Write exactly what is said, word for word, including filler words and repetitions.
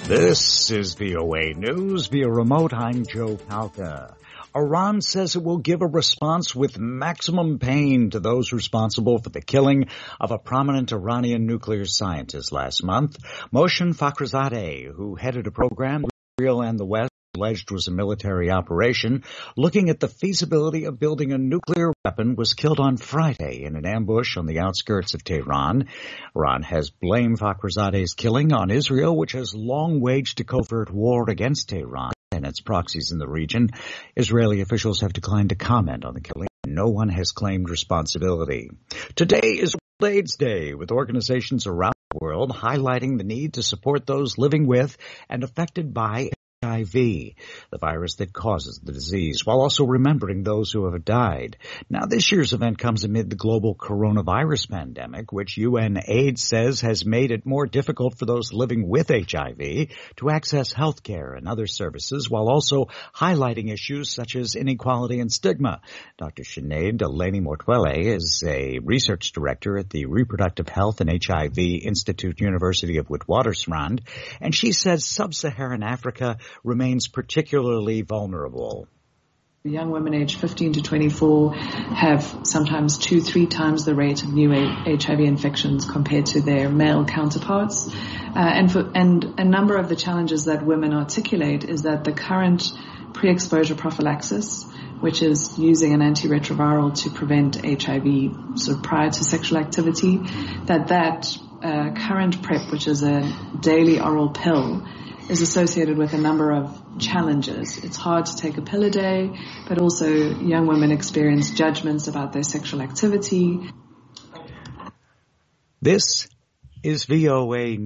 This is V O A News. Via remote, I'm Joe Palca. Iran says it will give a response with maximum pain to those responsible for the killing of a prominent Iranian nuclear scientist last month. Mohsen Fakhrizadeh, who headed a program Israel and the West alleged was a military operation looking at the feasibility of building a nuclear weapon, was killed on Friday in an ambush on the outskirts of Tehran. Iran has blamed Fakhrizadeh's killing on Israel, which has long waged a covert war against Tehran and its proxies in the region. Israeli officials have declined to comment on the killing. No one has claimed responsibility. Today is World AIDS Day, with organizations around the world highlighting the need to support those living with and affected by H I V, the virus that causes the disease, while also remembering those who have died. Now, this year's event comes amid the global coronavirus pandemic, which U N AIDS says has made it more difficult for those living with H I V to access health care and other services, while also highlighting issues such as inequality and stigma. Doctor Sinead Delaney-Mortuele is a research director at the Reproductive Health and H I V Institute, University of Witwatersrand, and she says sub-Saharan Africa remains particularly vulnerable. Young women aged fifteen to twenty-four have sometimes two, three times the rate of new H I V infections compared to their male counterparts. Uh, and, for, and a number of the challenges that women articulate is that the current pre-exposure prophylaxis, which is using an antiretroviral to prevent H I V sort of prior to sexual activity, that that uh, current PrEP, which is a daily oral pill, is associated with a number of challenges. It's hard to take a pill a day, but also young women experience judgments about their sexual activity. This is V O A